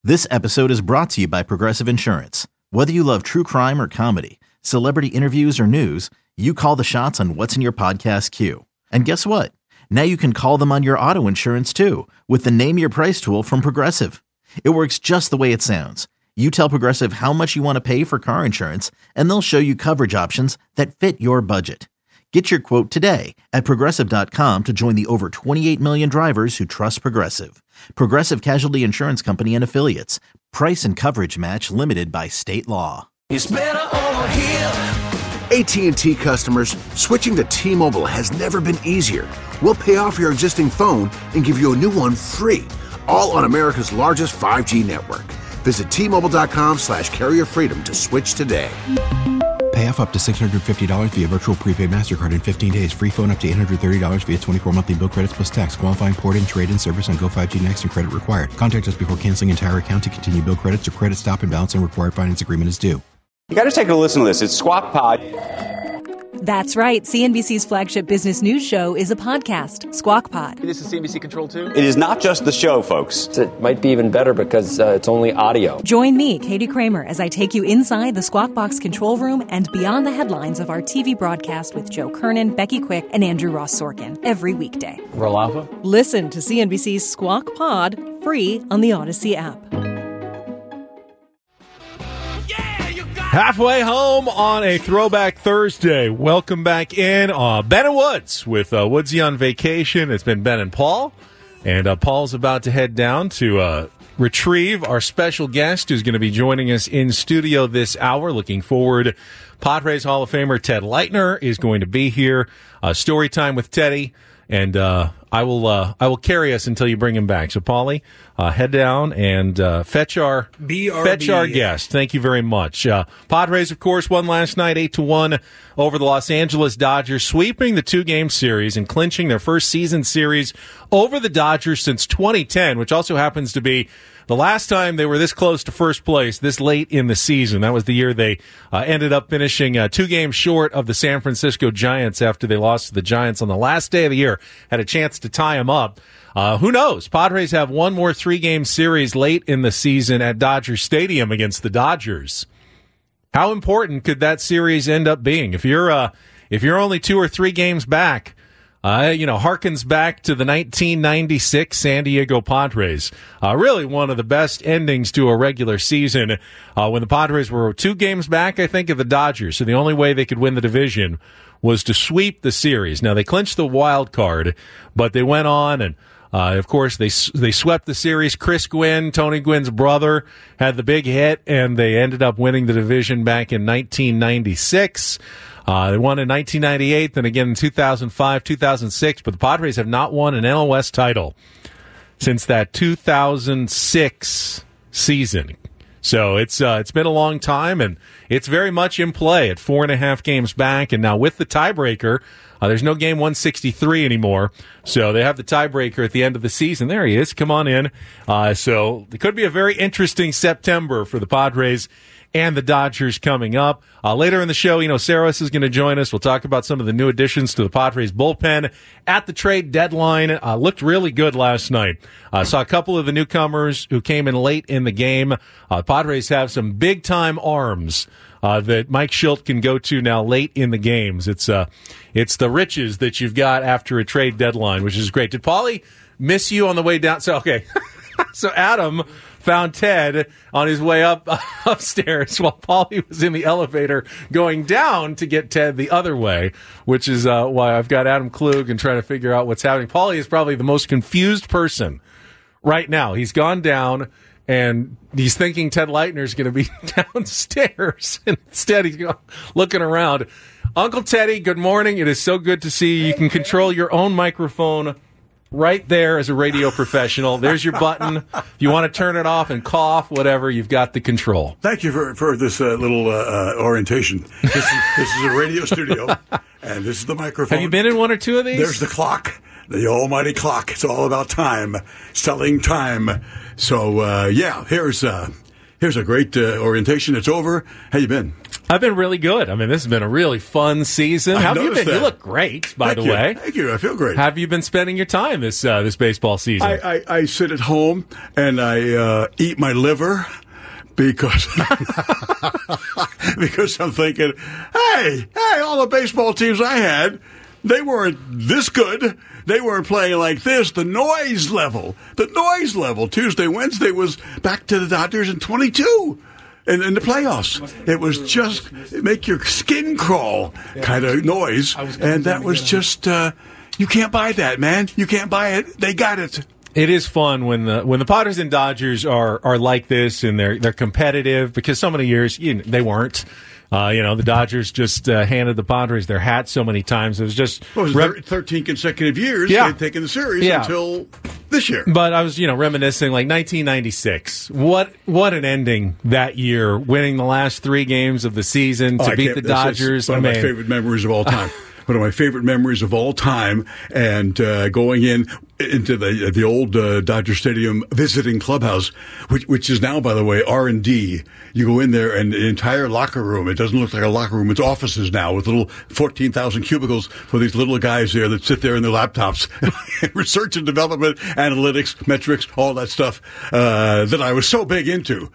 This episode is brought to you by Progressive Insurance. Whether you love true crime or comedy, celebrity interviews or news, you call the shots on what's in your podcast queue. And guess what? Now you can call them on your auto insurance too with the Name Your Price tool from Progressive. It works just the way it sounds. You tell Progressive how much you want to pay for car insurance, and they'll show you coverage options that fit your budget. Get your quote today at Progressive.com to join the over 28 million drivers who trust Progressive. Progressive Casualty Insurance Company and Affiliates. Price and coverage match limited by state law. It's better over here. AT&T customers, switching to T-Mobile has never been easier. We'll pay off your existing phone and give you a new one free, all on America's largest 5G network. Visit T-Mobile.com/carrier freedom to switch today. Pay off up to $650 via virtual prepaid MasterCard in 15 days. Free phone up to $830 via 24 monthly bill credits plus tax. Qualifying port-in, trade-in service on Go 5G Next and credit required. Contact us before canceling entire account to continue bill credits or credit stop and balance and required finance agreement is due. You got to take a listen to this. It's Squawk Pod. That's right. CNBC's flagship business news show is a podcast, Squawk Pod. This is CNBC Control 2? It is not just the show, folks. It might be even better because it's only audio. Join me, Katie Kramer, as I take you inside the Squawk Box control room and beyond the headlines of our TV broadcast with Joe Kernan, Becky Quick, and Andrew Ross Sorkin every weekday. Roll Alpha? Listen to CNBC's Squawk Pod free on the Odyssey app. Halfway home on a Throwback Thursday. Welcome back in. Ben and Woods with Woodsy on vacation. It's been Ben and Paul. And Paul's about to head down to retrieve our special guest who's going to be joining us in studio this hour. Looking forward. Padres Hall of Famer Ted Leitner is going to be here. Story time with Teddy. And I will carry us until you bring him back. So, Paulie, head down and fetch our guest. Thank you very much. Padres, of course, won last night 8-1 over the Los Angeles Dodgers, sweeping the two-game series and clinching their first season series over the Dodgers since 2010, which also happens to be the last time they were this close to first place this late in the season. That was the year they ended up finishing 2 games short of the San Francisco Giants after they lost to the Giants on the last day of the year. Had a chance to tie them up. Who knows? Padres have one more 3-game series late in the season at Dodger Stadium against the Dodgers. How important could that series end up being? If you're only 2 or 3 games back, harkens back to the 1996 San Diego Padres. Really one of the best endings to a regular season when the Padres were 2 games back, I think, of the Dodgers. So the only way they could win the division was to sweep the series. Now, they clinched the wild card, but they went on and of course, they swept the series. Chris Gwynn, Tony Gwynn's brother, had the big hit, and they ended up winning the division back in 1996. They won in 1998, then again in 2005, 2006, but the Padres have not won an NL title since that 2006 season. So it's been a long time, and it's very much in play at 4.5 games back. And now with the tiebreaker, there's no game 163 anymore. So they have the tiebreaker at the end of the season. There he is. Come on in. So it could be a very interesting September for the Padres and the Dodgers coming up. Later in the show, Saros is going to join us. We'll talk about some of the new additions to the Padres bullpen at the trade deadline. Looked really good last night. Saw a couple of the newcomers who came in late in the game. Padres have some big-time arms that Mike Shildt can go to now late in the games. It's the riches that you've got after a trade deadline, which is great. Did Paulie miss you on the way down? So, okay. So Adam found Ted on his way upstairs while Paulie was in the elevator going down to get Ted the other way, which is why I've got Adam Klug and trying to figure out what's happening. Paulie is probably the most confused person right now. He's gone down and he's thinking Ted Leitner is going to be downstairs. And instead, he's looking around. Uncle Teddy, good morning. It is so good to see you. You can control your own microphone right there as a radio professional. There's your button. If you want to turn it off and cough, whatever, you've got the control. Thank you for this little orientation. This is a radio studio, and this is the microphone. Have you been in one or two of these? There's the clock, the almighty clock. It's all about time, selling time. So, here's a great orientation. It's over. How you been? I've been really good. I mean, this has been a really fun season. How have you been? That. You look great, by the way. Thank you. I feel great. How have you been spending your time this baseball season? I sit at home and I eat my liver because because I'm thinking, hey, all the baseball teams I had, they weren't this good. They weren't playing like this. The noise level. Tuesday, Wednesday was back to the Dodgers in 22. In the playoffs, it was just make your skin crawl kind of noise, and that was just you can't buy that, man. You can't buy it. They got it. It is fun when the Padres and Dodgers are like this and they're competitive, because so many years they weren't. The Dodgers just handed the Padres their hat so many times. It was just 13 consecutive years they'd taken the series until this year. But I was, reminiscing like 1996. What an ending that year, winning the last 3 games of the season to beat the Dodgers. One of my favorite memories of all time. One of my favorite memories of all time, and going into the old Dodger Stadium visiting clubhouse, which is now, by the way, R&D. You go in there, and the entire locker room, it doesn't look like a locker room. It's offices now with little 14,000 cubicles for these little guys there that sit there in their laptops. Research and development, analytics, metrics, all that stuff that I was so big into.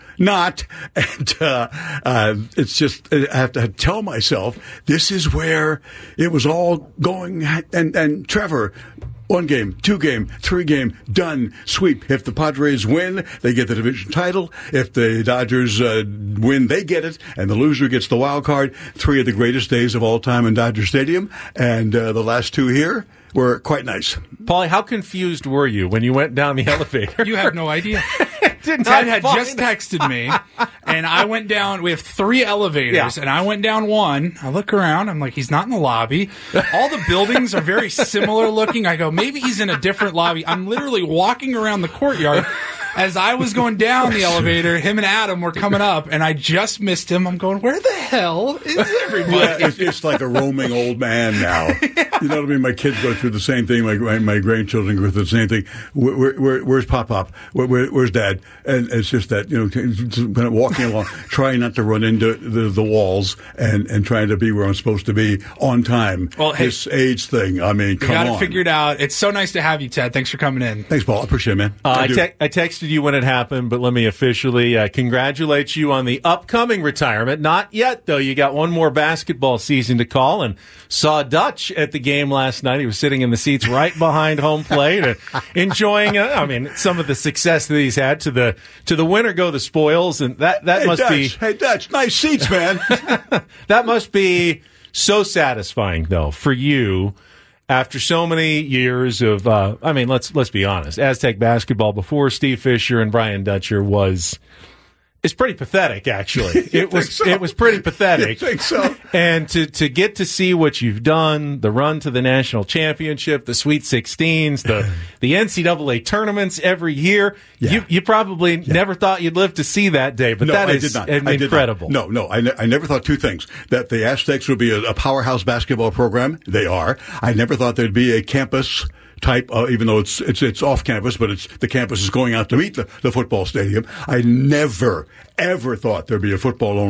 It's just, I have to tell myself, this is where it was all going. And Trevor, 1 game, 2 game, 3 game, done, sweep. If the Padres win, they get the division title. If the Dodgers win, they get it, and the loser gets the wild card. 3 of the greatest days of all time in Dodger Stadium, and the last 2 here were quite nice. Paulie, how confused were you when you went down the elevator? You have no idea. Ted had just texted me, and I went down. We have 3 elevators, and I went down one. I look around. I'm like, he's not in the lobby. All the buildings are very similar looking. I go, maybe he's in a different lobby. I'm literally walking around the courtyard. As I was going down the elevator, him and Adam were coming up, and I just missed him. I'm going, where the hell is everybody? Yeah, it's like a roaming old man now. You know what I mean? My kids go through the same thing. My grandchildren go through the same thing. Where's Pop? Where's Dad? And it's just that, kind of walking along, trying not to run into the walls and trying to be where I'm supposed to be on time. Well, hey, this age thing, I mean, come on. You got to figure it out. It's so nice to have you, Ted. Thanks for coming in. Thanks, Paul. I appreciate it, man. I texted you when it happened, but let me officially congratulate you on the upcoming retirement. Not yet, though. You got one more basketball season to call, and saw Dutch at the game last night. He was sitting in the seats right behind home plate and enjoying some of the success that he's had. To the winner go the spoils, and that must Dutch, be... Hey, Dutch, nice seats, man. That must be so satisfying, though, for you. After so many years of, let's be honest, Aztec basketball before Steve Fisher and Brian Dutcher it's pretty pathetic, actually. It was pretty pathetic. You think so? And to get to see what you've done, the run to the national championship, the Sweet 16s, the NCAA tournaments every year, you probably never thought you'd live to see that day, but that is incredible. No, I never thought 2 things. That the Aztecs would be a powerhouse basketball program. They are. I never thought there'd be a campus type, even though it's off campus, but the campus is going out to meet the football stadium. I never, ever thought there'd be a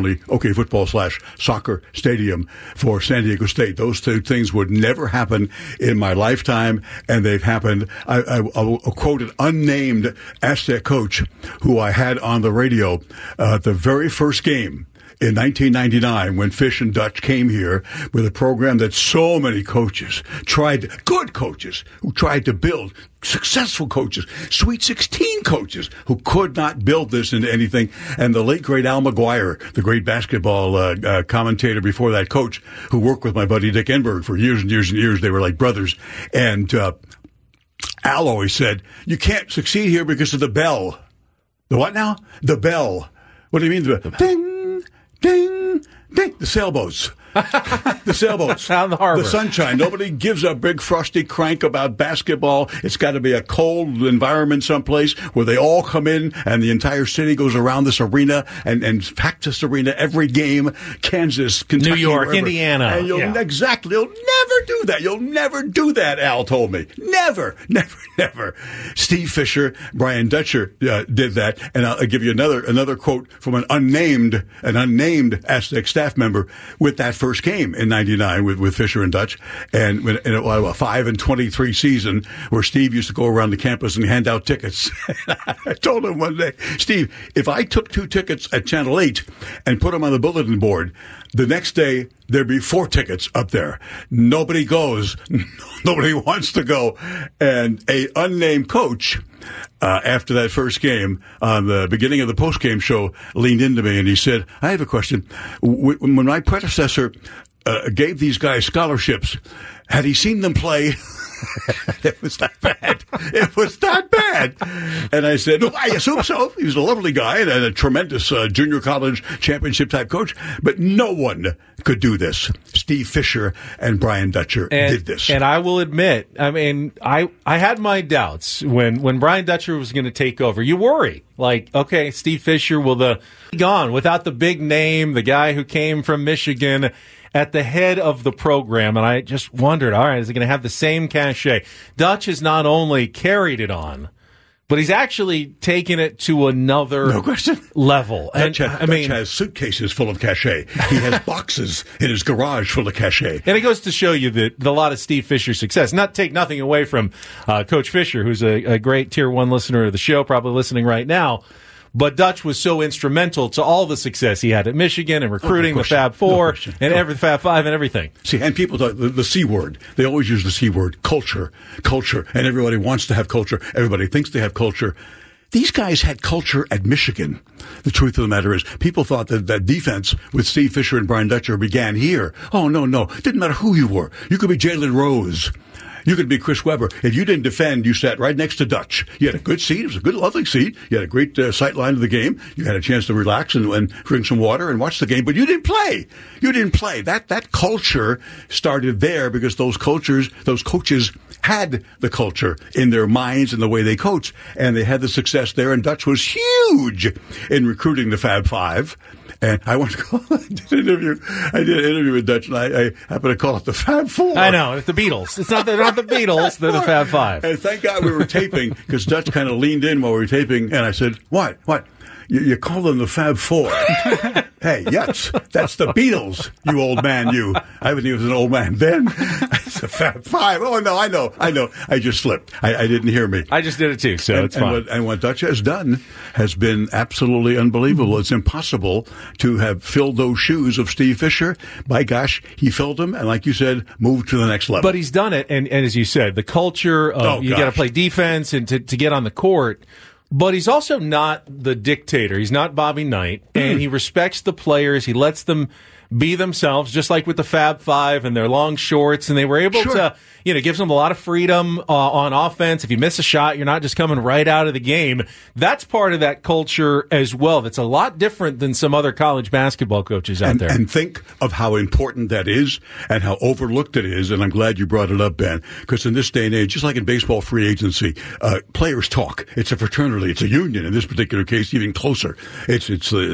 football/soccer stadium for San Diego State. Those 2 things would never happen in my lifetime, and they've happened. I'll quote an unnamed Aztec coach who I had on the radio the very first game in 1999, when Fish and Dutch came here with a program that so many coaches good coaches who tried to build, successful coaches, Sweet 16 coaches who could not build this into anything. And the late, great Al McGuire, the great basketball commentator before that coach, who worked with my buddy Dick Enberg for years and years and years. They were like brothers. And Al always said, you can't succeed here because of the bell. The what now? The bell. What do you mean? The bell? Ding, ding, ding. The sailboats. The sailboats. Out in the harbor. The sunshine. Nobody gives a big frosty crank about basketball. It's got to be a cold environment someplace where they all come in and the entire city goes around this arena and pack this arena every game. Kansas, Kentucky, New York, wherever. Indiana. And exactly. You'll never do that. You'll never do that, Al told me. Never, never, never. Steve Fisher, Brian Dutcher did that. And I'll give you another quote from an unnamed Aztec staff member with that first game in '99 with Fisher and Dutch, and in a 5-23 season where Steve used to go around the campus and hand out tickets. I told him one day, Steve, if I took 2 tickets at Channel 8 and put them on the bulletin board, the next day there'd be 4 tickets up there. Nobody goes. Nobody wants to go. And a unnamed coach, after that first game, on the beginning of the post-game show, leaned into me and he said, I have a question. When my predecessor gave these guys scholarships, had he seen them play? It was that bad. It was that bad. And I said, I assume so. He was a lovely guy and a tremendous junior college championship type coach. But no one could do this. Steve Fisher and Brian Dutcher did this. And I will admit, I mean, I had my doubts when Brian Dutcher was going to take over. You worry. Like, okay, Steve Fisher will gone without the big name, the guy who came from Michigan at the head of the program, and I just wondered, all right, is it going to have the same cachet? Dutch has not only carried it on, but he's actually taken it to another level. Dutch has suitcases full of cachet. He has boxes in his garage full of cachet. And it goes to show you that a lot of Steve Fisher's success, not take nothing away from Coach Fisher, who's a great Tier 1 listener of the show, probably listening right now. But Dutch was so instrumental to all the success he had at Michigan and recruiting the Fab Four and Fab Five and everything. See, and people talk the C word. They always use the C word, culture, and everybody wants to have culture. Everybody thinks they have culture. These guys had culture at Michigan. The truth of the matter is, people thought that defense with Steve Fisher and Brian Dutcher began here. Oh, no. Didn't matter who you were. You could be Jalen Rose. You could be Chris Webber. If you didn't defend, you sat right next to Dutch. You had a good seat. It was a good, lovely seat. You had a great sight line of the game. You had a chance to relax and drink some water and watch the game, but you didn't play. That culture started there because those coaches had the culture in their minds and the way they coach, and they had the success there, and Dutch was huge in recruiting the Fab Five. And I went to call, I did an interview with Dutch, and I happened to call it the Fab Four. I know, it's the Beatles. They're not the Beatles, they're the Fab Five. And thank God we were taping, because Dutch kind of leaned in while we were taping, and I said, What? You call them the Fab Four. Hey, yes, that's the Beatles, you old man, you. I wasn't even an old man then. It's the Fab Five. Oh, no, I know. I just slipped. I didn't hear me. I just did it too, so it's fine. And what Dutch has done has been absolutely unbelievable. It's impossible to have filled those shoes of Steve Fisher. By gosh, he filled them, and like you said, moved to the next level. But he's done it, and as you said, the culture of you got to play defense and to get on the court. But he's also not the dictator. He's not Bobby Knight, and he respects the players. He lets them be themselves, just like with the Fab Five and their long shorts, and they were able to, gives them a lot of freedom on offense. If you miss a shot, you're not just coming right out of the game. That's part of that culture as well. That's a lot different than some other college basketball coaches out there. And think of how important that is and how overlooked it is, and I'm glad you brought it up, Ben, because in this day and age, just like in baseball free agency, players talk. It's a fraternity. It's a union. In this particular case, even closer. It's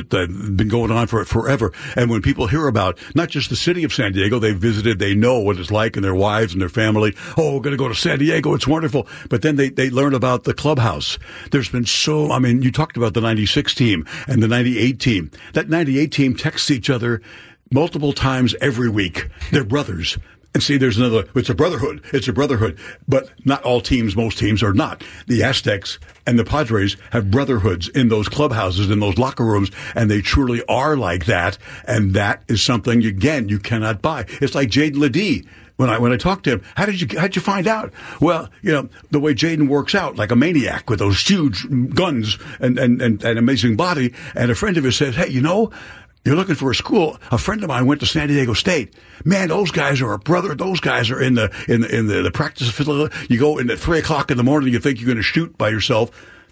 been going on for forever. And when people hear about not just the city of San Diego, they visited, they know what it's like, and their wives and their family. Oh, we're going to go to San Diego. It's wonderful. But then they learn about the clubhouse. There's been you talked about the 96 team and the 98 team. That 98 team texts each other multiple times every week. They're brothers. And see, there's it's a brotherhood. It's a brotherhood. But not all teams, most teams are not. The Aztecs and the Padres have brotherhoods in those clubhouses, in those locker rooms, and they truly are like that. And that is something, again, you cannot buy. It's like Jaden Ledee. When I talked to him, how'd you find out? Well, the way Jaden works out like a maniac with those huge guns and amazing body. And a friend of his says, hey, you're looking for a school. A friend of mine went to San Diego State. Man, those guys are a brother. Those guys are in the practice facility. You go in at 3:00 in the morning. You think you're going to shoot by yourself.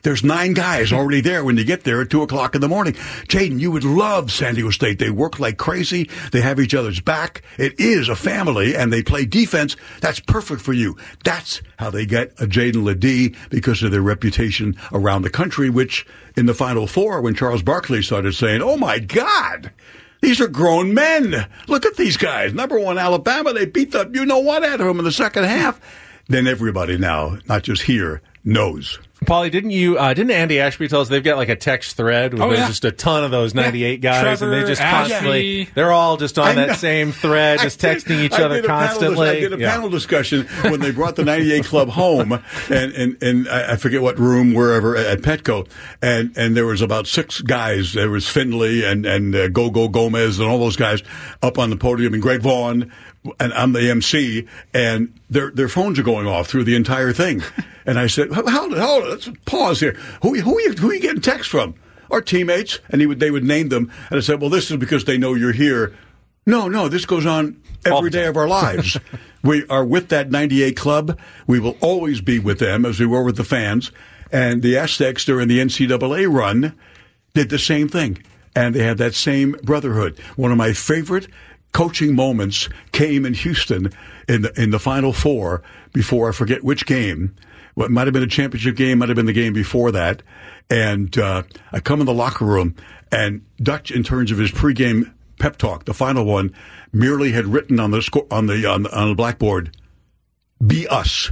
There's 9 guys already there when you get there at 2 o'clock in the morning. Jaden, you would love San Diego State. They work like crazy. They have each other's back. It is a family, and they play defense. That's perfect for you. That's how they get a Jaden Ledee because of their reputation around the country, which in the Final Four, when Charles Barkley started saying, oh, my God, these are grown men. Look at these guys. Number 1 Alabama, they beat the you-know-what out of them in the second half. Then everybody now, not just here, knows. Paulie, didn't Andy Ashby tell us they've got like a text thread where there's just a ton of those 98 guys, Trevor, and they just constantly, they're all just on that same thread, just texting each other constantly. I did a panel discussion when they brought the 98 Club home, and I forget what room, wherever, at Petco, and there was about 6 guys. There was Finley and Go Gomez and all those guys up on the podium, and Greg Vaughn, and I'm the MC, and their phones are going off through the entire thing. And I said, hold on, let's pause here. Who are you getting texts from? Our teammates. And they would name them. And I said, well, this is because they know you're here. No, this goes on every day of our lives. We are with that 98 Club. We will always be with them as we were with the fans. And the Aztecs during the NCAA run did the same thing. And they had that same brotherhood. One of my favorite coaching moments came in Houston in the Final Four before I forget which game. What might have been a championship game, might have been the game before that. And I come in the locker room, and Dutch, in terms of his pregame pep talk, the final one, merely had written on the blackboard, "Be us."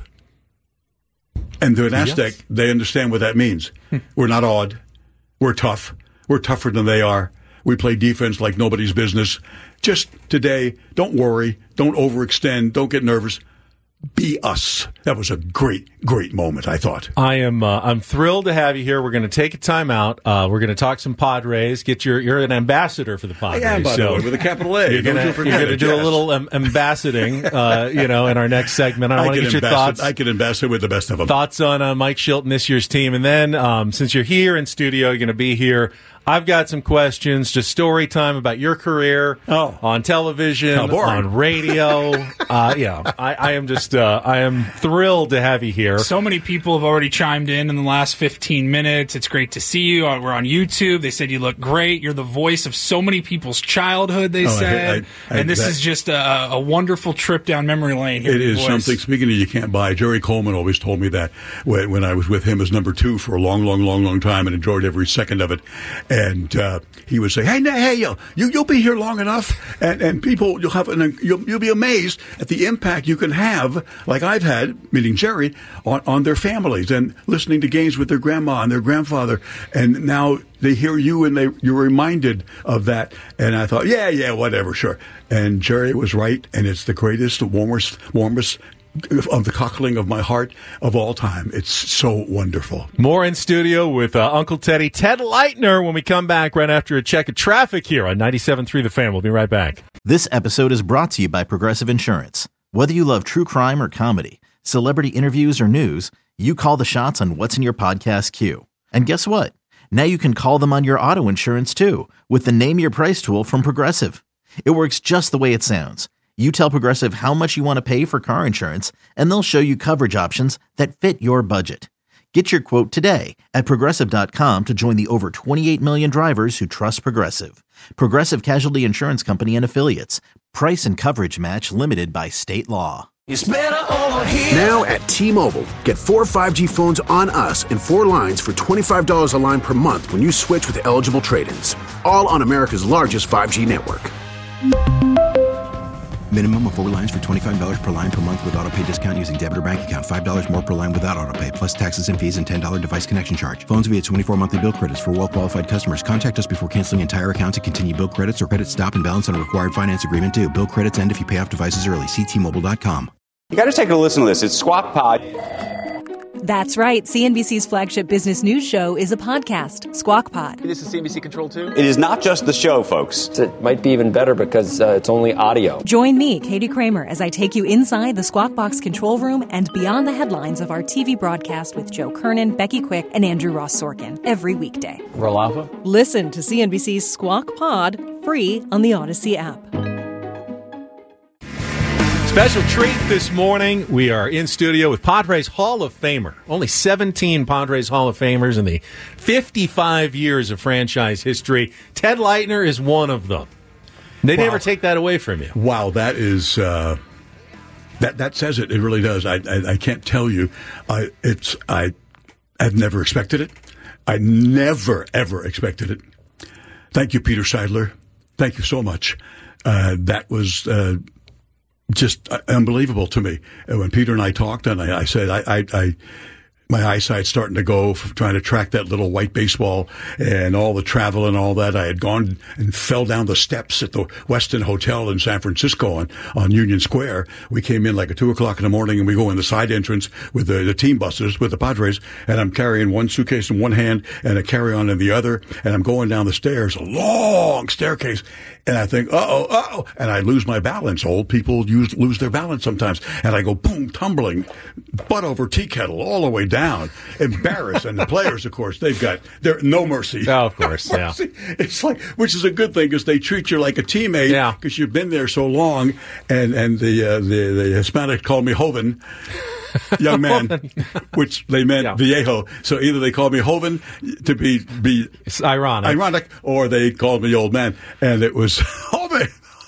And to an Aztec, they understand what that means. We're not odd. We're tough. We're tougher than they are. We play defense like nobody's business. Just today, don't worry. Don't overextend. Don't get nervous. Be us. That was a great, great moment, I thought. I'm thrilled to have you here. We're going to take a time out. We're going to talk some Padres. You're an ambassador for the Padres. I am, by the way, with a capital A. You're going to do a little ambassading, in our next segment. I want to get your thoughts. I can ambassador with the best of them. Thoughts on Mike Shilton, this year's team. And then, since you're here in studio, you're going to be here. I've got some questions, just story time about your career on television, on radio. I am thrilled to have you here. So many people have already chimed in the last 15 minutes. It's great to see you. We're on YouTube. They said you look great. You're the voice of so many people's childhood, they said. And this is just a wonderful trip down memory lane here. It is something, speaking of you can't buy, Jerry Coleman always told me that when I was with him as number 2 for a long time and enjoyed every second of it. And he would say, "Hey, you'll be here long enough, and people you'll be amazed at the impact you can have, like I've had, meaning Jerry, on their families and listening to games with their grandma and their grandfather, and now they hear you and you're reminded of that." And I thought, yeah, whatever, sure. And Jerry was right, and it's the greatest, warmest of the cockling of my heart of all time. It's so wonderful. More in studio with Uncle Teddy, Ted Leitner, when we come back right after a check of traffic here on 97.3 The Fan. We'll be right back. This episode is brought to you by Progressive Insurance. Whether you love true crime or comedy, celebrity interviews or news, you call the shots on what's in your podcast queue. And guess what? Now you can call them on your auto insurance too with the Name Your Price tool from Progressive. It works just the way it sounds. You tell Progressive how much you want to pay for car insurance, and they'll show you coverage options that fit your budget. Get your quote today at Progressive.com to join the over 28 million drivers who trust Progressive. Progressive Casualty Insurance Company and Affiliates. Price and coverage match limited by state law. It's better over here. Now at T-Mobile, get 4 5G phones on us and 4 lines for $25 a line per month when you switch with eligible trade-ins. All on America's largest 5G network. Minimum of 4 lines for $25 per line per month with autopay discount using debit or bank account. $5 more per line without autopay, plus taxes and fees and $10 device connection charge. Phones via 24 monthly bill credits for well-qualified customers. Contact us before canceling entire account to continue bill credits or credit stop and balance on required finance agreement due. Bill credits end if you pay off devices early. See T-Mobile.com. You got to take a listen to this. It's Squawk Pod. That's right. CNBC's flagship business news show is a podcast, Squawk Pod. This is CNBC Control 2. It is not just the show, folks. It might be even better because it's only audio. Join me, Katie Kramer, as I take you inside the Squawk Box control room and beyond the headlines of our TV broadcast with Joe Kernan, Becky Quick, and Andrew Ross Sorkin every weekday. Roll Alpha. Listen to CNBC's Squawk Pod free on the Odyssey app. Special treat this morning. We are in studio with Padres Hall of Famer. Only 17 Padres Hall of Famers in the 55 years of franchise history. Ted Leitner is one of them. They never take that away from you. Wow, that is that says it. It really does. I can't tell you. I've never expected it. I never ever expected it. Thank you, Peter Seidler. Thank you so much. That was just unbelievable to me. And when Peter and I talked, and I said, my eyesight's starting to go from trying to track that little white baseball and all the travel and all that. I had gone and fell down the steps at the Westin Hotel in San Francisco on Union Square. We came in like at 2:00 in the morning, and we go in the side entrance with the team buses with the Padres, and I'm carrying one suitcase in one hand and a carry-on in the other, and I'm going down the stairs, a long staircase, and I think, uh-oh, and I lose my balance. Old people lose their balance sometimes, and I go boom, tumbling, butt over tea kettle all the way down, embarrassed. And the players, of course, they're no mercy. Oh, of course, no mercy. Yeah. It's like, which is a good thing because they treat you like a teammate because you've been there so long. And the Hispanic called me Joven, young man, which they meant viejo. So either they called me Joven to be it's ironic, or they called me old man, and it was Joven.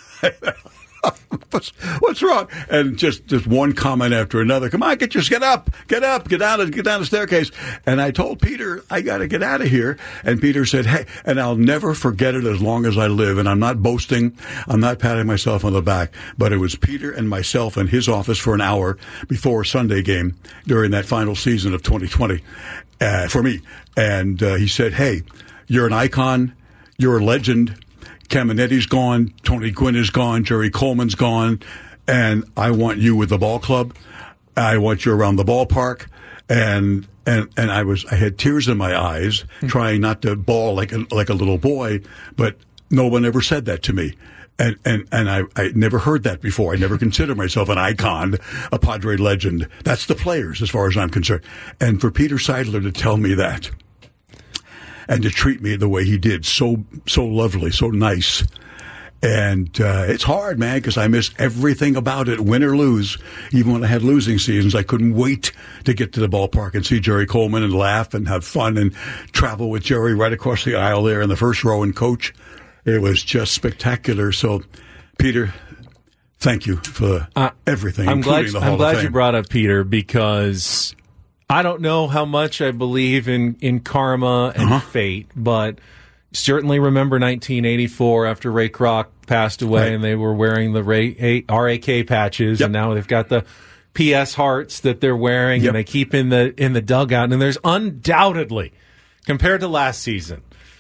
What's wrong? And just one comment after another. Come on, get up, get down the staircase. And I told Peter, I got to get out of here. And Peter said, hey, and I'll never forget it as long as I live. And I'm not boasting. I'm not patting myself on the back. But it was Peter and myself in his office for an hour before a Sunday game during that final season of 2020 for me. And he said, hey, you're an icon. You're a legend. Caminetti's gone, Tony Gwynn is gone, Jerry Coleman's gone, and I want you with the ball club. I want you around the ballpark. And I had tears in my eyes, trying not to bawl like a little boy, but no one ever said that to me. And I never heard that before. I never considered myself an icon, a Padre legend. That's the players, as far as I'm concerned. And for Peter Seidler to tell me that, and to treat me the way he did, so lovely, so nice. And it's hard, man, because I miss everything about it, win or lose. Even when I had losing seasons, I couldn't wait to get to the ballpark and see Jerry Coleman and laugh and have fun and travel with Jerry right across the aisle there in the first row and coach. It was just spectacular. So, Peter, thank you for everything, including the Hall of Fame. I'm glad you brought up Peter, because I don't know how much I believe in karma and fate, but certainly remember 1984 after Ray Kroc passed away, and they were wearing the RAK patches, and now they've got the PS hearts that they're wearing, and they keep in the dugout. And there's undoubtedly, compared to last season,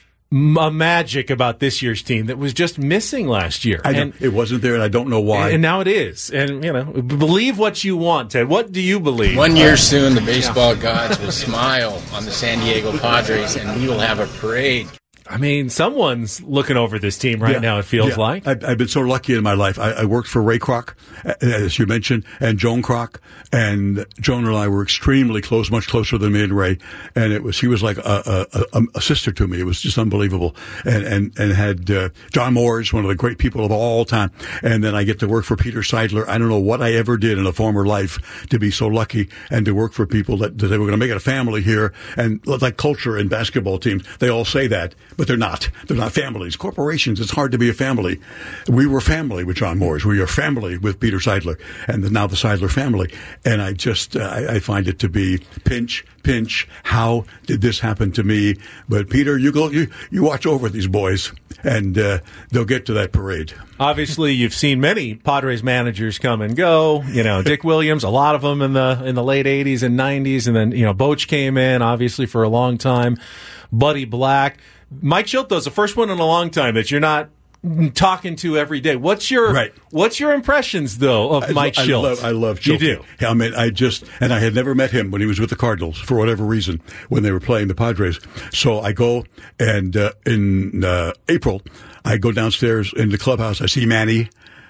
a magic about this year's team that was just missing last year. It wasn't there, and I don't know why. And now it is. And, believe what you want, Ted. What do you believe? 1 year soon, the baseball gods will smile on the San Diego Padres, and we will have a parade. I mean, someone's looking over this team right now, it feels like. I've been so lucky in my life. I worked for Ray Kroc, as you mentioned, and Joan Kroc. And Joan and I were extremely close, much closer than me and Ray. And she was like a sister to me. It was just unbelievable. And had John Moores, one of the great people of all time. And then I get to work for Peter Seidler. I don't know what I ever did in a former life to be so lucky and to work for people that they were going to make it a family here. And like culture in basketball teams, they all say that. But they're not. They're not families. Corporations, it's hard to be a family. We were family with John Moores. We are family with Peter Seidler, and now the Seidler family. And I just, I find it to be pinch. How did this happen to me? But Peter, you watch over these boys, and they'll get to that parade. Obviously, you've seen many Padres managers come and go. Dick Williams, a lot of them in the late '80s and '90s, and then Boch came in, obviously for a long time. Buddy Black. Mike Shilto's the first one in a long time that you're not talking to every day. What's your impressions, though, of Mike Shildt? I love Shildt. You do? Yeah, I mean, I had never met him when he was with the Cardinals for whatever reason when they were playing the Padres. So I go, and in April, I go downstairs in the clubhouse. I see Manny.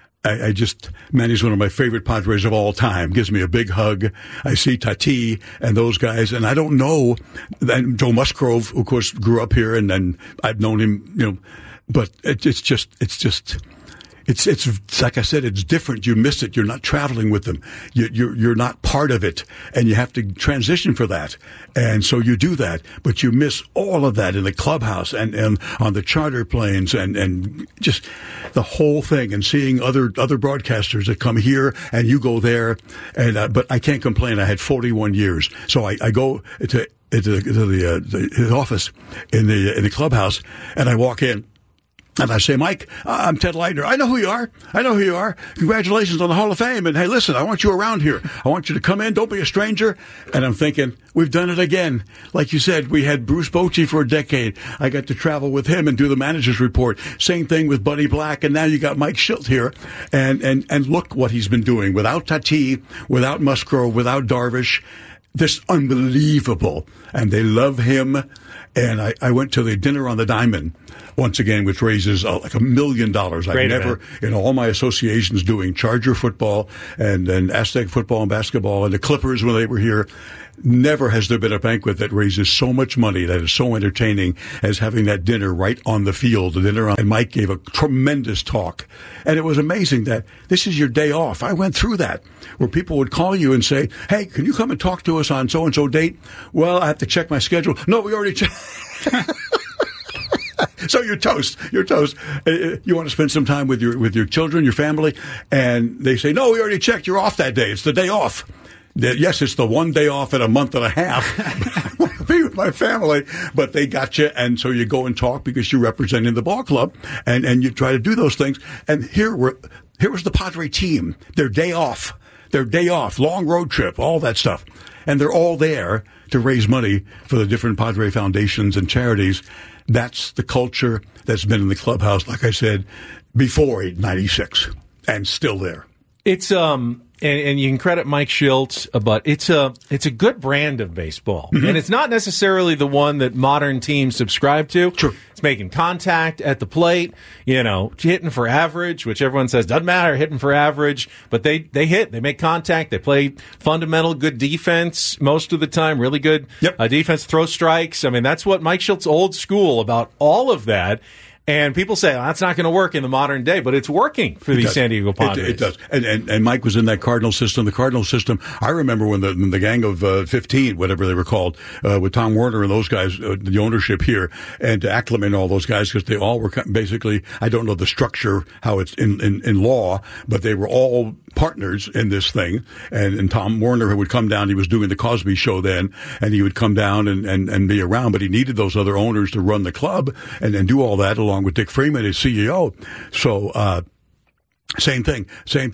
Manny's one of my favorite Padres of all time. Gives me a big hug. I see Tati and those guys, and I don't know. And Joe Musgrove, of course, grew up here, and I've known him, but it's just It's like I said, it's different. You miss it. You're not traveling with them. You're not part of it, and you have to transition for that. And so you do that, but you miss all of that in the clubhouse and on the charter planes and just the whole thing. And seeing other broadcasters that come here and you go there. And but I can't complain. I had 41 years, so I go to the office in the clubhouse, and I walk in. And I say, Mike, I'm Ted Leitner. I know who you are. Congratulations on the Hall of Fame. And hey, listen, I want you around here. I want you to come in. Don't be a stranger. And I'm thinking, we've done it again. Like you said, we had Bruce Bochy for a decade. I got to travel with him and do the manager's report. Same thing with Buddy Black. And now you got Mike Schilt here. And look what he's been doing without Tati, without Musgrove, without Darvish. This unbelievable. And they love him. And I went to the dinner on the Diamond once again, which raises like $1 million. I've never, in all my associations doing Charger football and Aztec football and basketball and the Clippers when they were here, never has there been a banquet that raises so much money, that is so entertaining as having that dinner right on the field. And Mike gave a tremendous talk. And it was amazing that this is your day off. I went through that where people would call you and say, hey, can you come and talk to us on so-and-so date? Well, I have to check my schedule. No, we already checked. So you're toast. You want to spend some time with your children, your family, and they say, no, we already checked. You're off that day. It's the day off. Yes, it's the one day off in a month and a half. I want to be with my family, but they got you, and so you go and talk because you're representing the ball club, and you try to do those things. And here was the Padre team. Their day off, long road trip, all that stuff, and they're all there to raise money for the different Padre foundations and charities. That's the culture that's been in the clubhouse, like I said, before 96, and still there. It's and you can credit Mike Schilt, but it's a good brand of baseball, and it's not necessarily the one that modern teams subscribe to. True. It's making contact at the plate, hitting for average, which everyone says doesn't matter, hitting for average, but they hit, they make contact, they play fundamental good defense most of the time, really good defense, throw strikes. I mean, that's what Mike Schilt's old school about all of that. And people say, that's not going to work in the modern day, but it's working for these San Diego Padres. It does. And Mike was in that Cardinal system. The Cardinal system, I remember when the gang of 15, whatever they were called, with Tom Werner and those guys, the ownership here, and to acclimate all those guys, because they all were basically, I don't know the structure, how it's in law, but they were all partners in this thing. And Tom Werner would come down. He was doing the Cosby Show then, and he would come down and be around, but he needed those other owners to run the club and do all that along with Dick Freeman, his CEO. So, same thing.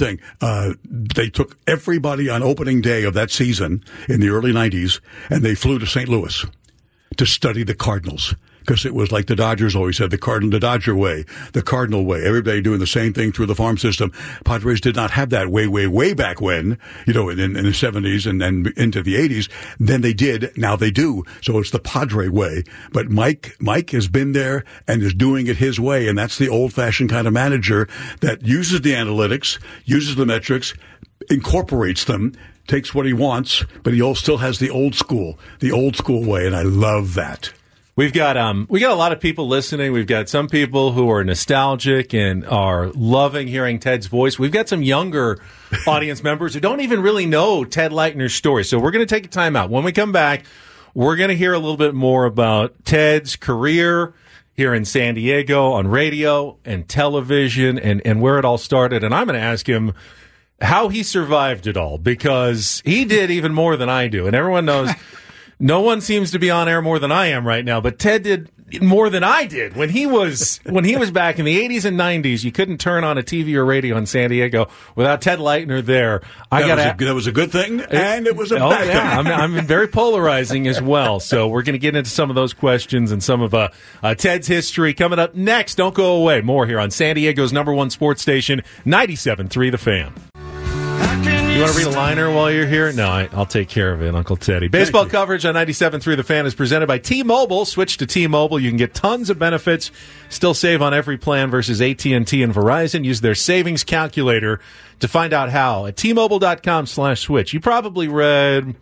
They took everybody on opening day of that season in the early 90s, and they flew to St. Louis to study the Cardinals. Because it was like the Dodgers always said, the Dodger way, the Cardinal way. Everybody doing the same thing through the farm system. Padres did not have that way back when, in the 70s and into the 80s. Then they did. Now they do. So it's the Padre way. But Mike has been there and is doing it his way. And that's the old-fashioned kind of manager that uses the analytics, uses the metrics, incorporates them, takes what he wants, but he still has the old school way. And I love that. We got a lot of people listening. We've got some people who are nostalgic and are loving hearing Ted's voice. We've got some younger audience members who don't even really know Ted Leitner's story. So we're going to take a time out. When we come back, we're going to hear a little bit more about Ted's career here in San Diego on radio and television and where it all started. And I'm going to ask him how he survived it all, because he did even more than I do. And everyone knows no one seems to be on air more than I am right now, but Ted did more than I did when he was back in the 80s and 90s. You couldn't turn on a TV or radio in San Diego without Ted Leitner there. That was a good thing, and it was a bad thing. I'm very polarizing as well. So we're going to get into some of those questions and some of Ted's history coming up next. Don't go away. More here on San Diego's #1 sports station, 97.3 The Fan. You want to read a liner while you're here? No, I'll take care of it, Uncle Teddy. Baseball coverage on 97.3 The Fan is presented by T-Mobile. Switch to T-Mobile. You can get tons of benefits. Still save on every plan versus AT&T and Verizon. Use their savings calculator to find out how at T-Mobile.com/switch. You probably read,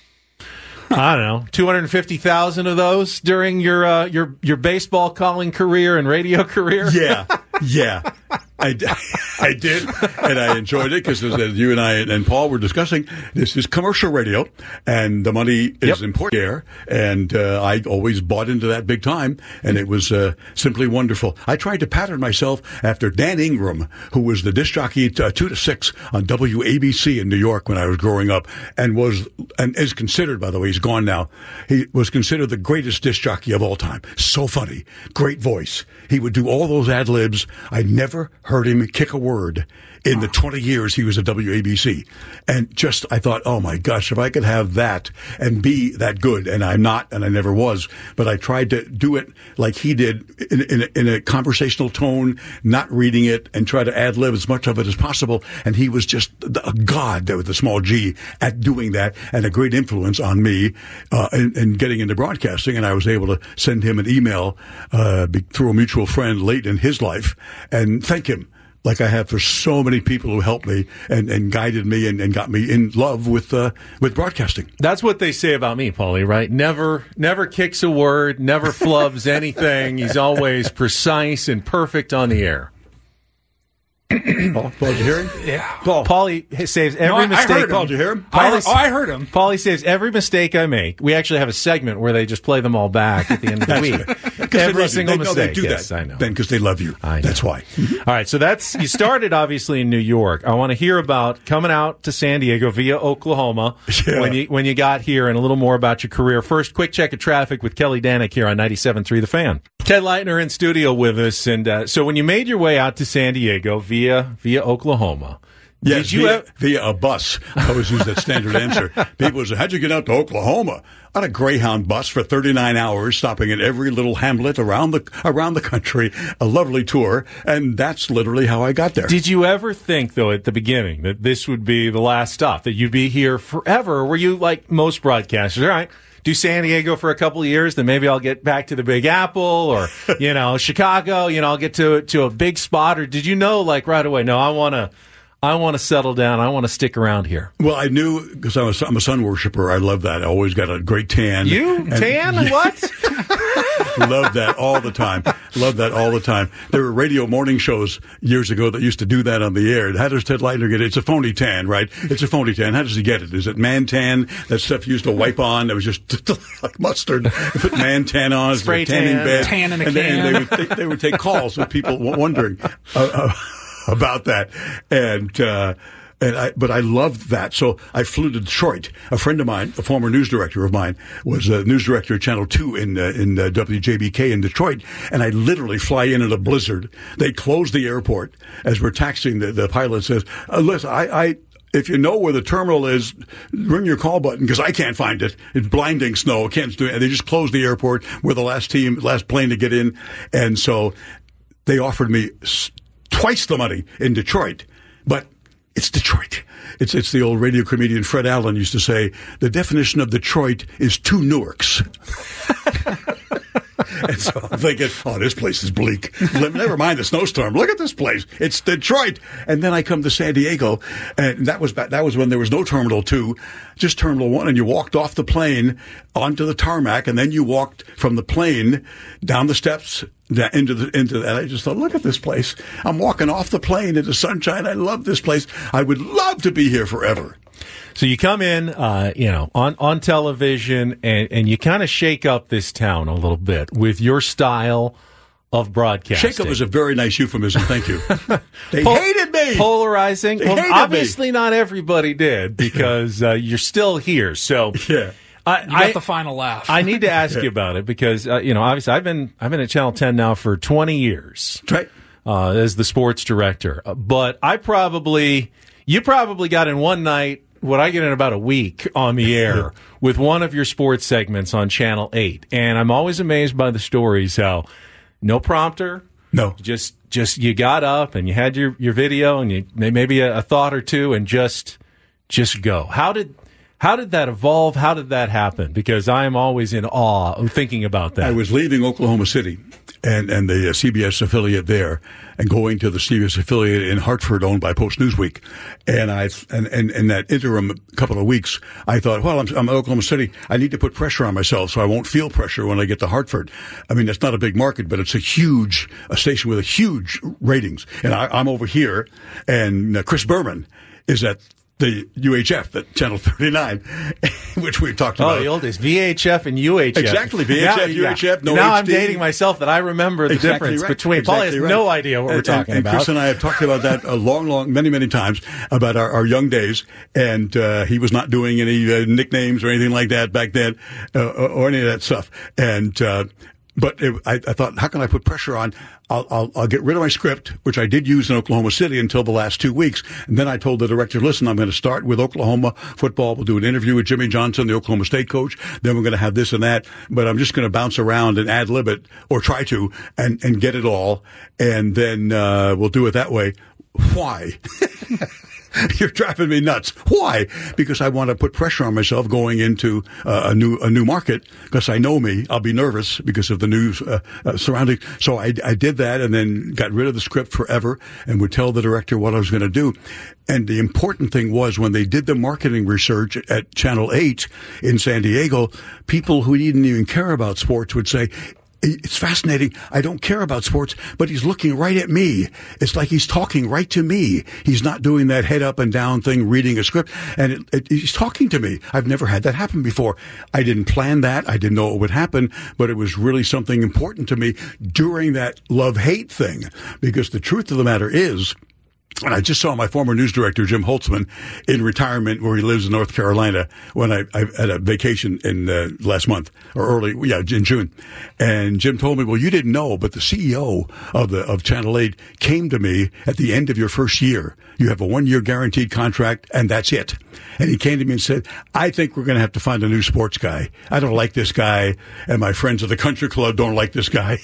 I don't know, 250,000 of those during your baseball calling career and radio career. Yeah. I did, and I enjoyed it because as you and I and Paul were discussing, this is commercial radio, and the money is important here, and I always bought into that big time, and it was simply wonderful. I tried to pattern myself after Dan Ingram, who was the disc jockey 2 to 6 on WABC in New York when I was growing up, and is considered, by the way, he's gone now. He was considered the greatest disc jockey of all time. So funny, great voice. He would do all those ad libs. I never heard him kick a word in the 20 years he was at WABC. And I thought, oh my gosh, if I could have that and be that good, and I'm not, and I never was, but I tried to do it like he did in a conversational tone, not reading it, and try to ad lib as much of it as possible. And he was just a god with a small G at doing that, and a great influence on me in getting into broadcasting. And I was able to send him an email through a mutual friend late in his life and thank him, like I have for so many people who helped me and guided me and got me in love with broadcasting. That's what they say about me, Paulie, right? Never kicks a word, never flubs anything. He's always precise and perfect on the air. Paul, did you hear him? Yeah. Paulie saves every mistake. Paul, did you hear him? I heard him. Paulie saves every mistake I make. We actually have a segment where they just play them all back at the end of the week. Every single mistake. They do that. I know. Then because they love you. I know. That's why. All right, so you started obviously in New York. I want to hear about coming out to San Diego via Oklahoma when you got here, and a little more about your career. First, quick check of traffic with Kelly Danick here on 97.3 The Fan. Ted Leitner in studio with us, and so when you made your way out to San Diego via Oklahoma, yes, via a bus. I always use that standard answer. People say, "How'd you get out to Oklahoma?" On a Greyhound bus for 39 hours, stopping at every little hamlet around the country. A lovely tour, and that's literally how I got there. Did you ever think, though, at the beginning, that this would be the last stop, that you'd be here forever? Or were you like most broadcasters? All right, do San Diego for a couple of years, then maybe I'll get back to the Big Apple or, Chicago, I'll get to a big spot. Or did you know, like, right away, no, I want to settle down. I want to stick around here. Well, I knew, because I'm a sun worshiper. I love that. I always got a great tan. Tan? What? Love that all the time. There were radio morning shows years ago that used to do that on the air. How does Ted Leitner get it? It's a phony tan, right? It's a phony tan. How does he get it? Is it man tan? That stuff you used to wipe on. That was just like mustard. Put man tan on. Spray tanning tan. bed. Tan in a can. And they would take calls with people wondering about that. But I loved that. So I flew to Detroit. A friend of mine, a former news director of mine, was a news director at Channel 2 in WJBK in Detroit. And I literally fly in a blizzard. They closed the airport as we're taxiing. The pilot says, listen, if you know where the terminal is, ring your call button because I can't find it. It's blinding snow. Can't do it. And they just closed the airport. We're the last plane to get in. And so they offered me twice the money in Detroit. But it's Detroit. It's the old radio comedian Fred Allen used to say, the definition of Detroit is 2 Newarks. And so I'm thinking, this place is bleak. Never mind the snowstorm. Look at this place. It's Detroit. And then I come to San Diego, and that was when there was no Terminal 2, just Terminal 1, and you walked off the plane onto the tarmac, and then you walked from the plane down the steps into that. I just thought, look at this place. I'm walking off the plane into sunshine. I love this place. I would love to be here forever. So you come in, on television, and you kind of shake up this town a little bit with your style of broadcasting. Shake up is a very nice euphemism. Thank you. They hated me. Polarizing. They hated obviously me. Not everybody did because you're still here. So yeah. You got the final laugh. I need to ask you about it because obviously I've been at Channel 10 now for 20 years. Right. As the sports director, but you probably got in one night what I get in about a week on the air with one of your sports segments on Channel 8, and I'm always amazed by the stories. How no prompter, no, just you got up and you had your video and you maybe a thought or two and just go. How did that evolve? How did that happen? Because I am always in awe of thinking about that. I was leaving Oklahoma City and the CBS affiliate there, and going to the CBS affiliate in Hartford, owned by Post Newsweek. And in that interim couple of weeks, I thought, well, I'm in Oklahoma City. I need to put pressure on myself so I won't feel pressure when I get to Hartford. I mean, it's not a big market, but it's a station with a huge ratings. And I'm over here, and Chris Berman is at the UHF, at Channel 39, which we've talked about. Oh, the old days. VHF and UHF. Exactly. VHF, UHF, no Now HD. I'm dating myself that I remember the difference between. Paul has no idea what we're talking about. Chris and I have talked about that many times, about our young days. And he was not doing any nicknames or anything like that back then, or any of that stuff. And I thought, how can I put pressure on? I'll get rid of my script, which I did use in Oklahoma City until the last 2 weeks. And then I told the director, listen, I'm going to start with Oklahoma football. We'll do an interview with Jimmy Johnson, the Oklahoma State coach. Then we're going to have this and that. But I'm just going to bounce around and ad-lib it, or try to, and get it all. And then we'll do it that way. Why? You're driving me nuts. Why? Because I want to put pressure on myself going into a new market, because I know me. I'll be nervous because of the new surroundings. So I did that, and then got rid of the script forever, and would tell the director what I was going to do. And the important thing was, when they did the marketing research at Channel 8 in San Diego, people who didn't even care about sports would say, it's fascinating. I don't care about sports, but he's looking right at me. It's like he's talking right to me. He's not doing that head up and down thing, reading a script, and he's talking to me. I've never had that happen before. I didn't plan that. I didn't know it would happen, but it was really something important to me during that love-hate thing, because the truth of the matter is, and I just saw my former news director, Jim Holtzman, in retirement, where he lives in North Carolina, when I had a vacation in last month, or in June. And Jim told me, well, you didn't know, but the CEO of Channel 8 came to me at the end of your first year. You have a 1-year guaranteed contract, and that's it. And he came to me and said, I think we're going to have to find a new sports guy. I don't like this guy, and my friends at the country club don't like this guy.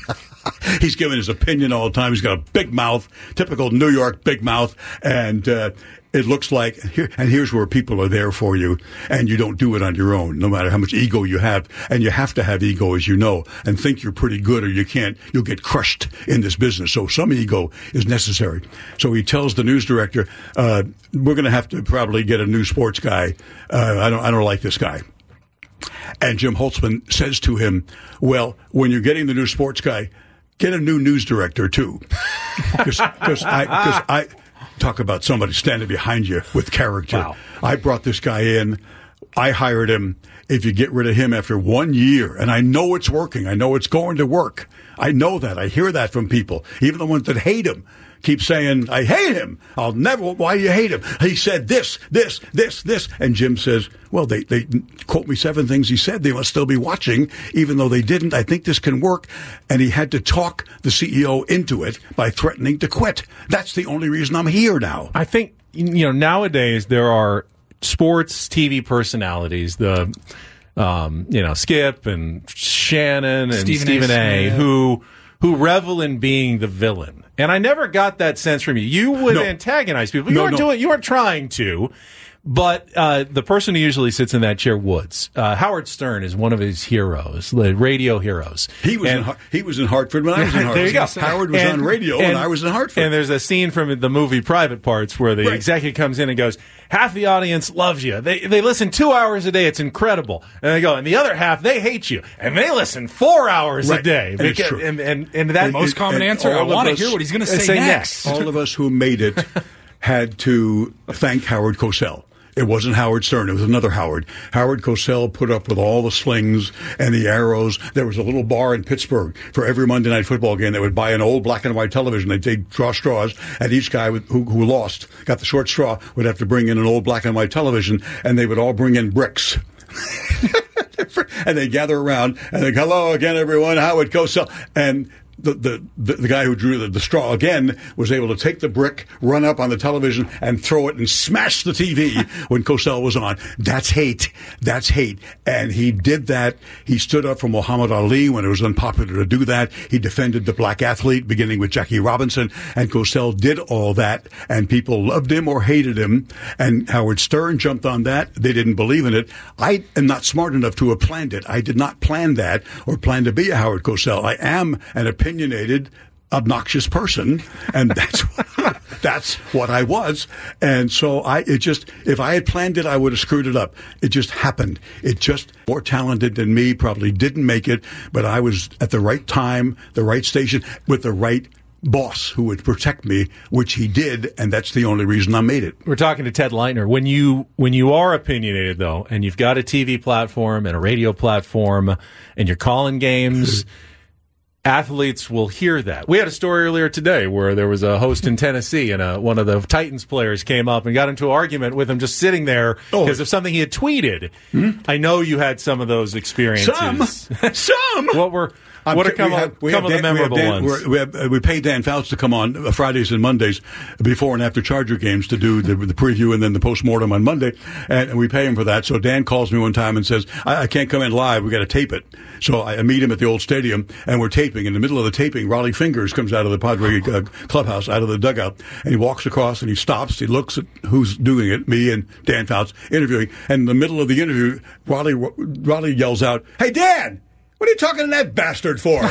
He's giving his opinion all the time. He's got a big mouth, typical New York big mouth, and it looks like here's where people are there for you, and you don't do it on your own, no matter how much ego you have. And you have to have ego, as you know, and think you're pretty good, or you'll get crushed in this business. So some ego is necessary. So he tells the news director, we're going to have to probably get a new sports guy. I don't like this guy. And Jim Holtzman says to him, well, when you're getting the new sports guy, get a new news director too. Because I talk about somebody standing behind you with character. Wow. I brought this guy in. I hired him. If you get rid of him after 1 year, and I know it's working, I know it's going to work. I know that. I hear that from people. Even the ones that hate him keep saying, I hate him. Why do you hate him? He said this. And Jim says, well, they quote me 7 things he said. They must still be watching, even though they didn't. I think this can work. And he had to talk the CEO into it by threatening to quit. That's the only reason I'm here now. I think, nowadays there are sports TV personalities, Skip and Shannon and Stephen A. who revel in being the villain. And I never got that sense from you. You would antagonize people. You weren't trying to. But the person who usually sits in that chair, Woods, Howard Stern is one of his heroes, the radio heroes. He was in Hartford when I was in Hartford. There you go. Howard was on radio when I was in Hartford. And there's a scene from the movie Private Parts where the executive comes in and goes, half the audience loves you. They listen 2 hours a day. It's incredible. And they go, and the other half, they hate you. And they listen 4 hours a day. And it's true. And that the most common answer, I want to hear what he's going to say next. All of us who made it had to thank Howard Cosell. It wasn't Howard Stern. It was another Howard. Howard Cosell put up with all the slings and the arrows. There was a little bar in Pittsburgh for every Monday Night Football game that would buy an old black and white television. They'd draw straws, and each guy who lost, got the short straw, would have to bring in an old black and white television, and they would all bring in bricks. And they'd gather around, and they'd, hello again, everyone, Howard Cosell. And the guy who drew the straw again was able to take the brick, run up on the television, and throw it and smash the TV when Cosell was on. That's hate. That's hate. And he did that. He stood up for Muhammad Ali when it was unpopular to do that. He defended the black athlete, beginning with Jackie Robinson. And Cosell did all that. And people loved him or hated him. And Howard Stern jumped on that. They didn't believe in it. I am not smart enough to have planned it. I did not plan that or plan to be a Howard Cosell. I am an opinionated, obnoxious person, and that's what I was. And so if I had planned it, I would have screwed it up. It just happened. It just more talented than me, probably didn't make it, but I was at the right time, the right station, with the right boss who would protect me, which he did, and that's the only reason I made it. We're talking to Ted Leitner. When you are opinionated, though, and you've got a TV platform and a radio platform, and you're calling games, athletes will hear that. We had a story earlier today where there was a host in Tennessee, and one of the Titans players came up and got into an argument with him just sitting there because of something he had tweeted. I know you had some of those experiences. Some. What are some of the memorable ones? We pay Dan Fouts to come on Fridays and Mondays before and after Charger games to do the preview and then the postmortem on Monday, and we pay him for that. So Dan calls me one time and says, I can't come in live. We got to tape it. So I meet him at the old stadium, and we're taping. In the middle of the taping, Raleigh Fingers comes out of the Padre clubhouse, out of the dugout, and he walks across and he stops. He looks at who's doing it, me and Dan Fouts interviewing. And in the middle of the interview, Raleigh yells out, "Hey, Dan! What are you talking to that bastard for?"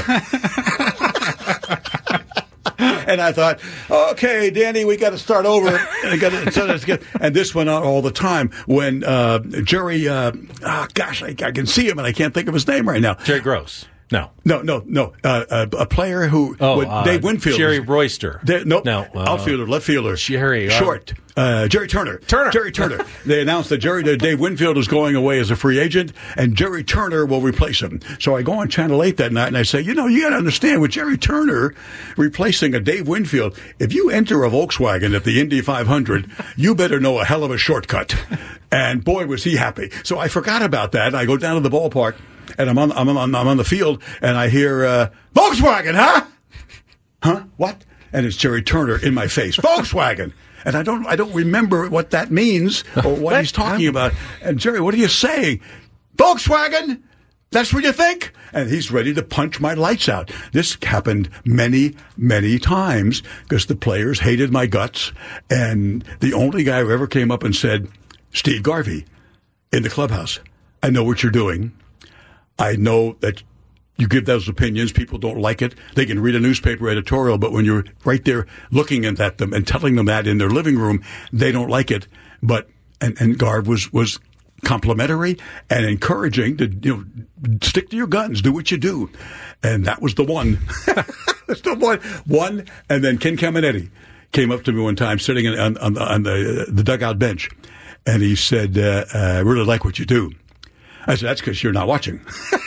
And I thought, okay, Danny, we got to start over. And this went on all the time when Jerry, I can see him and I can't think of his name right now. Jerry Gross. No. A player who, Dave Winfield. Jerry Royster. Outfielder, left fielder. Short. Jerry Turner. Jerry Turner. They announced that Dave Winfield is going away as a free agent, and Jerry Turner will replace him. So I go on Channel 8 that night, and I say, you got to understand, with Jerry Turner replacing a Dave Winfield, if you enter a Volkswagen at the Indy 500, you better know a hell of a shortcut. And boy, was he happy. So I forgot about that. I go down to the ballpark, and I'm on the field, and I hear, Volkswagen, huh? Huh? What? And it's Jerry Turner in my face. Volkswagen. And I don't remember what that means or what he's talking about. And Jerry, what are you saying? Volkswagen? That's what you think? And he's ready to punch my lights out. This happened many, many times because the players hated my guts. And the only guy who ever came up and said, Steve Garvey, in the clubhouse, I know what you're doing. I know that you give those opinions. People don't like it. They can read a newspaper editorial, but when you're right there looking at them and telling them that in their living room, they don't like it. But and Garv was complimentary and encouraging to stick to your guns, do what you do, and that was the one. That's the one. And then Ken Caminetti came up to me one time, sitting on the dugout bench, and he said, "I really like what you do." I said, "That's because you're not watching."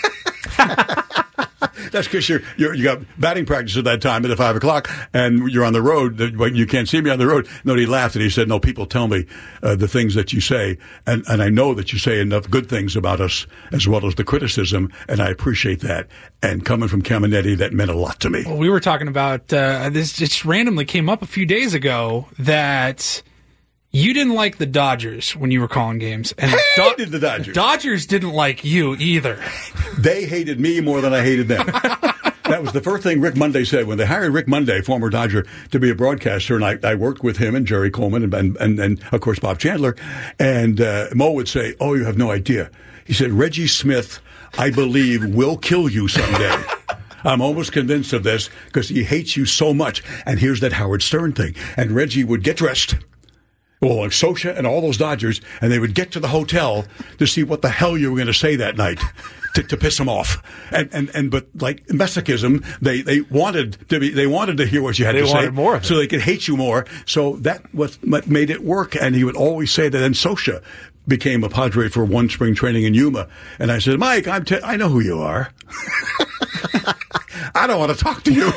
That's because you got batting practice at that time at 5 o'clock, and you're on the road. You can't see me on the road. No, he laughed and he said, "No, people tell me the things that you say, and I know that you say enough good things about us as well as the criticism, and I appreciate that." And coming from Caminetti, that meant a lot to me. Well, we were talking about this. Just randomly came up a few days ago that you didn't like the Dodgers when you were calling games. And hated the Dodgers. Dodgers didn't like you either. They hated me more than I hated them. That was the first thing Rick Monday said. When they hired Rick Monday, former Dodger, to be a broadcaster, and I worked with him and Jerry Coleman and of course, Bob Chandler, and Mo would say, "Oh, you have no idea." He said, "Reggie Smith, I believe, will kill you someday." I'm almost convinced of this because he hates you so much. And here's that Howard Stern thing. And Reggie would get dressed. Well, like Scioscia and all those Dodgers, and they would get to the hotel to see what the hell you were going to say that night to piss them off. But like masochism, they wanted to hear what you had to say. They wanted more of it. So they could hate you more. So that was what made it work. And he would always say that. And Scioscia became a Padre for one spring training in Yuma. And I said, "Mike, I know who you are." "I don't want to talk to you."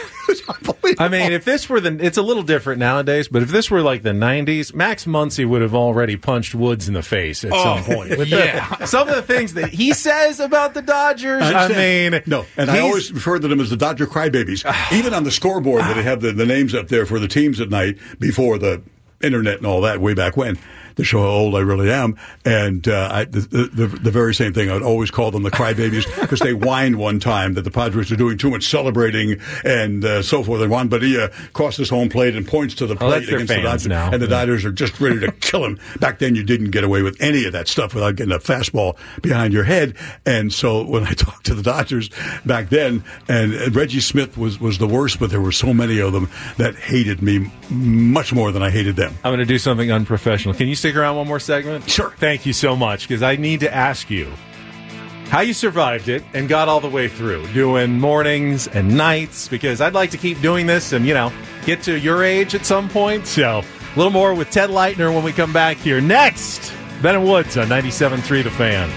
I mean, if this were it's a little different nowadays, but if this were like the 90s, Max Muncy would have already punched Woods in the face at some point. With some of the things that he says about the Dodgers, I always refer to them as the Dodger crybabies. Even on the scoreboard that they have the names up there for the teams at night before the internet and all that way back when. To show how old I really am. And the very same thing, I would always call them the crybabies because they whined one time that the Padres are doing too much celebrating and so forth. And Juan Barilla crosses home plate and points to the plate against the Dodgers. Now. And the Dodgers are just ready to kill him. Back then, you didn't get away with any of that stuff without getting a fastball behind your head. And so when I talked to the Dodgers back then, and Reggie Smith was the worst, but there were so many of them that hated me much more than I hated them. I'm going to do something unprofessional. Can you stick around one more segment? Sure. Thank you so much, because I need to ask you how you survived it and got all the way through, doing mornings and nights, because I'd like to keep doing this and, get to your age at some point. So, a little more with Ted Leitner when we come back here. Next, Ben and Woods on 97.3 The Fan.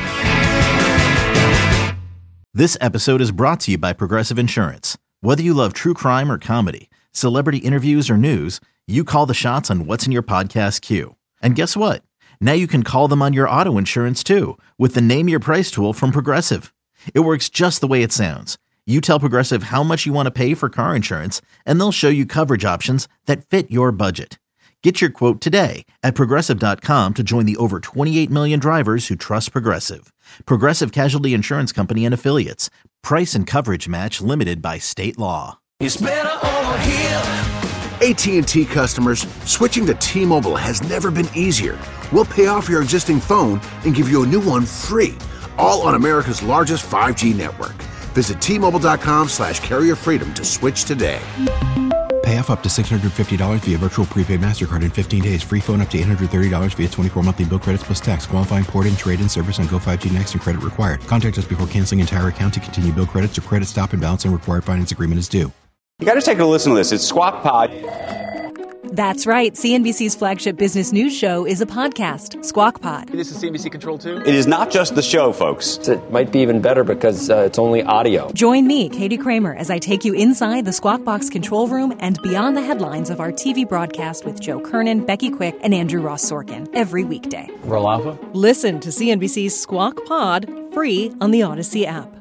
This episode is brought to you by Progressive Insurance. Whether you love true crime or comedy, celebrity interviews or news, you call the shots on what's in your podcast queue. And guess what? Now you can call them on your auto insurance too with the Name Your Price tool from Progressive. It works just the way it sounds. You tell Progressive how much you want to pay for car insurance, and they'll show you coverage options that fit your budget. Get your quote today at Progressive.com to join the over 28 million drivers who trust Progressive. Progressive Casualty Insurance Company and Affiliates. Price and coverage match limited by state law. It's better over here. AT&T customers, switching to T-Mobile has never been easier. We'll pay off your existing phone and give you a new one free, all on America's largest 5G network. Visit T-Mobile.com/carrier freedom to switch today. Pay off up to $650 via virtual prepaid MasterCard in 15 days. Free phone up to $830 via 24 monthly bill credits plus tax. Qualifying port and trade-in service on Go5G Next and credit required. Contact us before canceling entire account to continue bill credits or credit stop and balance and required finance agreement is due. You got to take a listen to this. It's Squawk Pod. That's right. CNBC's flagship business news show is a podcast, Squawk Pod. This is CNBC Control 2. It is not just the show, folks. It might be even better because it's only audio. Join me, Katie Kramer, as I take you inside the Squawk Box control room and beyond the headlines of our TV broadcast with Joe Kernan, Becky Quick, and Andrew Ross Sorkin every weekday. Roll Alpha. Listen to CNBC's Squawk Pod free on the Odyssey app.